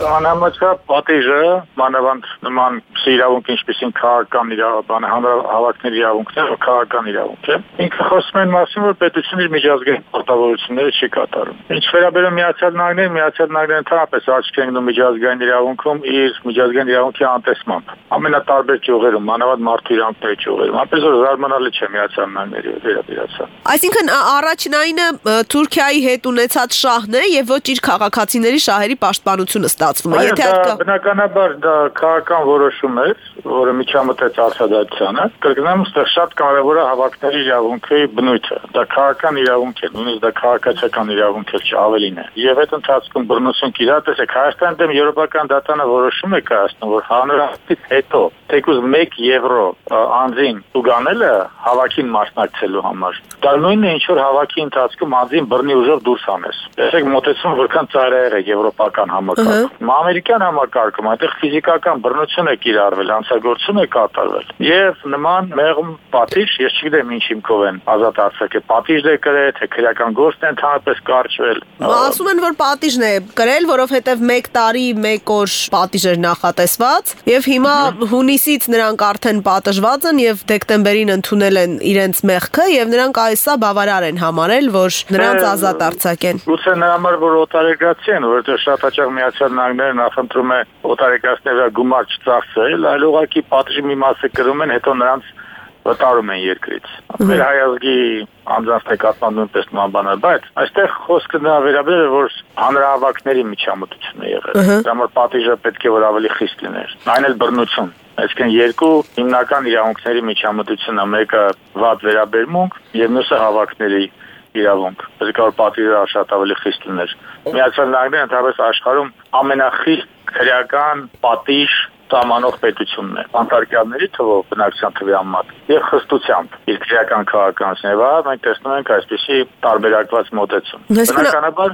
Անհամաչափ պատիժը, մանավանդ նման իրավունք, ինչպիսին քաղաքական իրավաբան, հանրահավաքների իրավունքն է, քաղաքական իրավունք է։ Ինքը խոսում են մասին, որ պետությունը իր միջազգային պարտավորությունները չի կատարում։ Ինչ վերաբերում Միացյալ Նահանգները ընդհանրապես աչքի են ընկնում միջազգային իրավունքում իր միջազգային իրավունքի անտեսմամբ։ Ամենատարբեր ճյուղերում, մանավանդ մարդու իրավունքների ճյուղերում, այնպես որ զարմանալի չէ Միացյալ Նահանգների վերաբերյալ։ Այսինքն առաջնայինը Թուրքիայի հետ ունեցած շահն է եւ ոչ իր քաղաքացիների շահերի պաշտպանությունը ստացվում է։ Եթե բնականաբար դա քաղաքական որոշում է, որը միջամտեց արտադատությանը, կրկնեմ, այստեղ շատ կարևոր է հավաքների իրավունքի բնույթը։ Դա քաղաքական իրավունք է, նույնիսկ դա քաղաքացիական իրավունք է, ավելին է։ Եւ այդ ընթացքում բռնություն կիրառ, տեսեք, Հայաստանի դեմ Եվրոպական դատանը որոշում է կայացնում, որ հանրահավաքից հետո թեկուզ 1 եվրո անձին տուգանելը հավաքին մասնակցելու համար։ Դա նույնն է, ինչ որ հավաքի ընթացքում անձին բռնի ուժով դուրս անես։ Տեսեք, մոտեցումը որքան ծայրահեղ է եվրոպական համակարգում։ Ամերիկյան համակարգում այդտեղ ֆիզիկական բռնություն է կիրառվել, հանցագործություն է կատարվել։ Եվ նման մեղմ պատիժ, ես չգիտեմ ինչ հիմքով են ազատ արձակել, պատիժ է կրել, թե քրեական գործ է ընդհանրապես կարճվել։ Ասում են, որ պատիժն է կրել, որովհետև 1 տարի 1 օր պատիժ էր նախատեսված, եւ հիմա հունիսից նրանք արդեն պատժված են եւ դեկտեմբերին ընդունել են իրենց մեղքը եւ նրանք այսա բավարար են համարել, որ նրանց ազատ արձակեն։ Գուցե նրա համար որ օտարերկրացի են, որովհետեւ շատ հաճախ Միացյալ Նահանգները նախընտրում է օտարերկրացիների գումար չծախսել, այլ ուղղակի պատժի մի մասը կրում են, հետո նրանց վտարում են երկրից։ Մեր հայազգի անձանց նկատմամբ նույնպես նման բան է, բայց այստեղ խոսքը նա վերաբերել է, որ հանրահավաքների միջամտություն է եղել։ Դա որ պատիժը պետք է որ ավելի խիստ լիներ։ Այն էլ բռնություն։ Այսինքն երկու հիմնական իրավունքների միջամտությունն է, մեկը վատ վերաբերմունք եւ մյուսը հավաքների իրավունք։ Պետք է որ պատիժը շատ ավելի խիստ լիներ։ Միացյալ Նահանգները ընդհանրապես աշխարհում ամենախիստ քրեական պատիժ սահմանող պետությունն է։ Անտարկյալների թվով բնակչության թվի համեմատ եւ խստությամբ իր քրեական քաղաքականությունն է, մենք տեսնում ենք այսպիսի տարբերակված մոտեցում։ Բնականաբար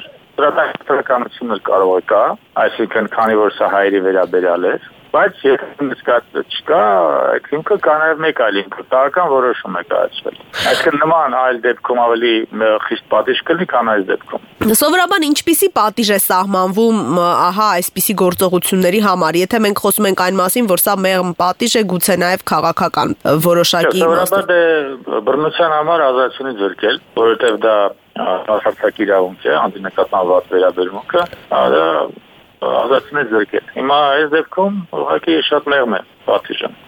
դրական կարող է կա, այսինքն քանի որ սա հայերի վերաբերյալ է, բայց եթե նկատը չկա, այդ հիմքը կա նաև մեկ այլ հիմք, քաղաքական որոշում է կայացվել։ Այսինքն նման այլ դեպքում ավելի խիստ պատիժ կլինի, քան այս դեպքում։ Սովորաբար ինչպիսի պատիժ է սահմանվում, ահա այսպիսի գործողությունների համար, եթե մենք խոսում ենք այն մասին, որ սա մեղմ պատիժ է, գուցե նաև քաղաքական որոշակի իմաստով։ Սովորաբար բռնության համար ազատությունից զրկել, որովհետև դա հասարակ իրավունք է, անձի նկատմամբ վատ վերաբերմունքը, դա ազատությունից զրկել։ Հիմա այս դեպքում ուղղակի շատ մեղմ է պատիժը։